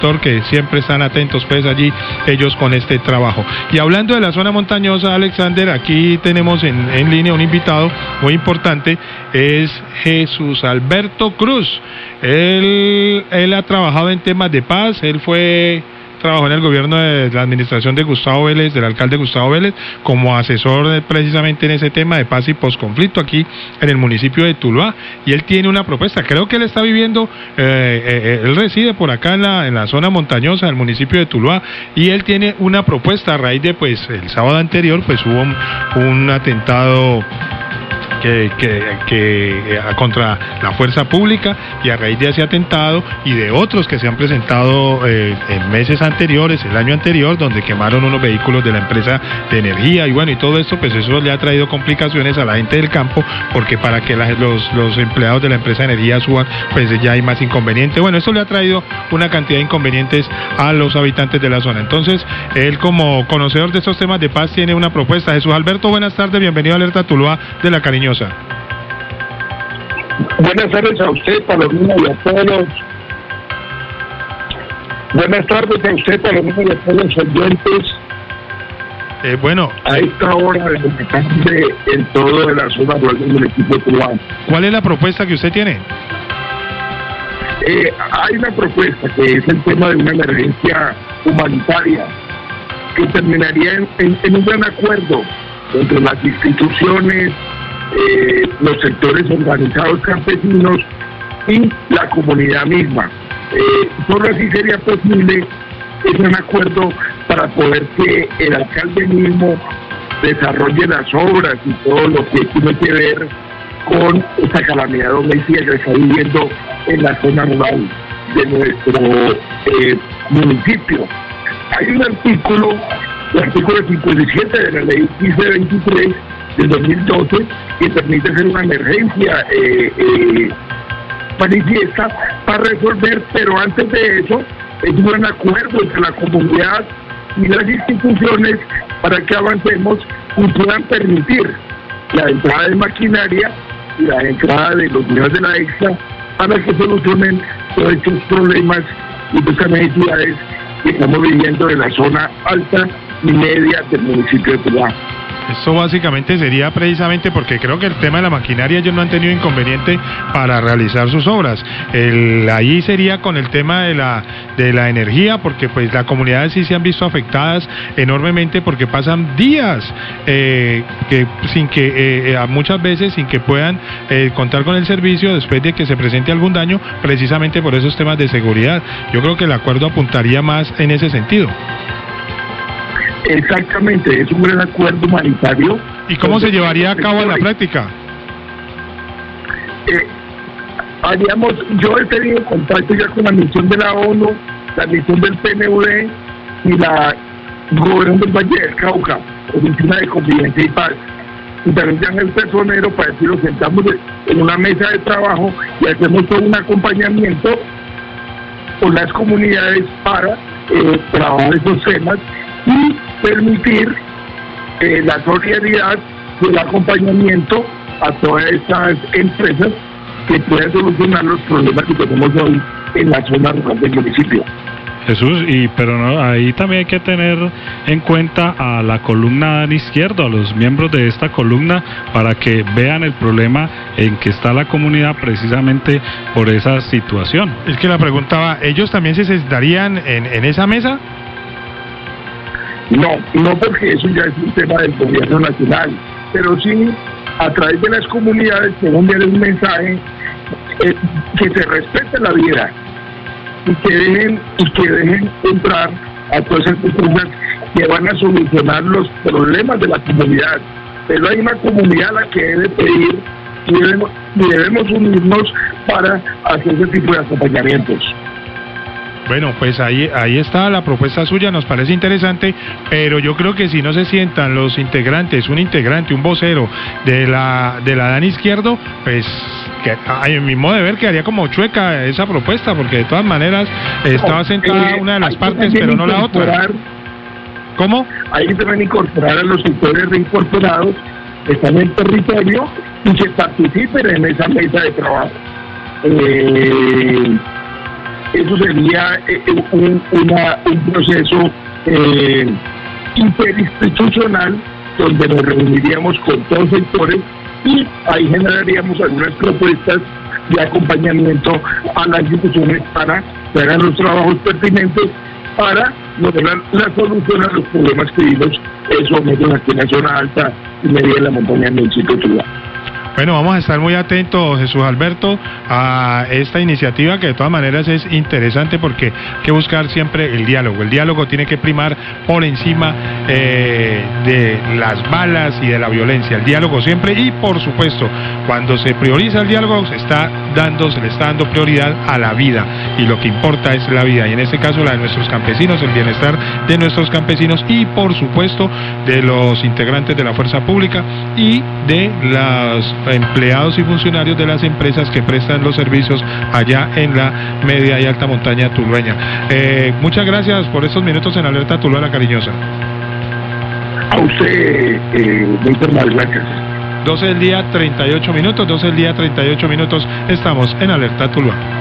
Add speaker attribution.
Speaker 1: que siempre están atentos pues allí ellos con este trabajo. Y hablando de la zona montañosa, Alexander, aquí tenemos en línea un invitado muy importante, es Jesús Alberto Cruz. Él ha trabajado en temas de paz, trabajó en el gobierno de la administración de Gustavo Vélez, del alcalde Gustavo Vélez, como asesor precisamente en ese tema de paz y posconflicto aquí en el municipio de Tuluá, y él tiene una propuesta. Creo que él está viviendo, él reside por acá en la zona montañosa del municipio de Tuluá, y él tiene una propuesta a raíz de, pues, el sábado anterior, pues hubo un atentado contra la fuerza pública, y a raíz de ese atentado y de otros que se han presentado en meses anteriores, el año anterior, donde quemaron unos vehículos de la empresa de energía, y bueno, y todo esto, pues eso le ha traído complicaciones a la gente del campo, porque para que los empleados de la empresa de energía suban, pues ya hay más inconvenientes. Bueno, esto le ha traído una cantidad de inconvenientes a los habitantes de la zona. Entonces, él, como conocedor de estos temas de paz, tiene una propuesta. Jesús Alberto, buenas tardes, bienvenido a Alerta Tuluá de La Cariñosa.
Speaker 2: Buenas tardes a usted, Palomino, y a todos. Buenas tardes a usted, Palomino, y a todos los oyentes.
Speaker 1: Bueno,
Speaker 2: a esta hora en todo de la zona del equipo cubano.
Speaker 1: ¿Cuál es la propuesta que usted tiene?
Speaker 2: Hay una propuesta que es el tema de una emergencia humanitaria que terminaría en un gran acuerdo entre las instituciones, los sectores organizados campesinos y la comunidad misma. Solo así sería posible ese acuerdo para poder que el alcalde mismo desarrolle las obras y todo lo que tiene que ver con esta calamidad doméstica que está viviendo en la zona rural de nuestro municipio. Hay un artículo, el artículo 57 de la ley 1523 del 2012, que permite hacer una emergencia manifiesta para resolver, pero antes de eso es un gran acuerdo entre la comunidad y las instituciones para que avancemos y puedan permitir la entrada de maquinaria y la entrada de los niños de la extra para que solucionen todos estos problemas y estas necesidades que estamos viviendo en la zona alta y media del municipio de Tuluá.
Speaker 1: Esto básicamente sería precisamente porque creo que el tema de la maquinaria ellos no han tenido inconveniente para realizar sus obras. Ahí sería con el tema de la energía, porque pues las comunidades sí se han visto afectadas enormemente porque pasan días muchas veces sin que puedan contar con el servicio después de que se presente algún daño, precisamente por esos temas de seguridad. Yo creo que el acuerdo apuntaría más en ese sentido.
Speaker 2: Exactamente, es un gran acuerdo humanitario.
Speaker 1: ¿Y cómo se llevaría a cabo en la práctica?
Speaker 2: Yo he tenido contacto ya con la misión de la ONU, la misión del PNUD y la Gobierno del Valle del Cauca, Oficina de Convivencia y Paz. Y también ya en el personero para decir, nos sentamos en una mesa de trabajo y hacemos todo un acompañamiento con las comunidades para trabajar esos temas y permitir la solidaridad y el acompañamiento a todas estas empresas que puedan solucionar los problemas que tenemos hoy en la zona rural del municipio.
Speaker 3: Jesús, pero no, ahí también hay que tener en cuenta a la columna izquierda, a los miembros de esta columna, para que vean el problema en que está la comunidad precisamente por esa situación.
Speaker 1: Es que la preguntaba, ¿ellos también se sentarían en esa mesa?
Speaker 2: No, porque eso ya es un tema del gobierno nacional, pero sí a través de las comunidades que envían un mensaje que se respete la vida y que dejen entrar a todas esas personas que van a solucionar los problemas de la comunidad. Pero hay una comunidad a la que debe pedir y debemos unirnos para hacer ese tipo de acompañamientos.
Speaker 1: Bueno, pues ahí está la propuesta suya, nos parece interesante, pero yo creo que si no se sientan los integrantes, un integrante, un vocero de la DAN izquierdo, pues que a mi modo de ver quedaría como chueca esa propuesta, porque de todas maneras estaba sentada una de las partes, pero no la otra. ¿Cómo?
Speaker 2: Hay que también incorporar a los sectores reincorporados que están en el territorio y que participen en esa mesa de trabajo. eso sería un proceso interinstitucional donde nos reuniríamos con todos los sectores y ahí generaríamos algunas propuestas de acompañamiento a las instituciones para que hagan los trabajos pertinentes para lograr la solución a los problemas que vimos en su momento aquí en la zona alta y media de la montaña del municipio de Tuluá.
Speaker 1: Bueno, vamos a estar muy atentos, Jesús Alberto, a esta iniciativa que de todas maneras es interesante porque hay que buscar siempre el diálogo. El diálogo tiene que primar por encima de las balas y de la violencia. El diálogo siempre, y por supuesto, cuando se prioriza el diálogo se le está dando prioridad a la vida, y lo que importa es la vida, y en este caso la de nuestros campesinos, el bienestar de nuestros campesinos y por supuesto de los integrantes de la fuerza pública y de los empleados y funcionarios de las empresas que prestan los servicios allá en la media y alta montaña tulueña. Muchas gracias por estos minutos en Alerta Tuluá la Cariñosa.
Speaker 2: A usted, muy formal, gracias.
Speaker 1: 12 del día, 38 minutos, estamos en Alerta Tuluá.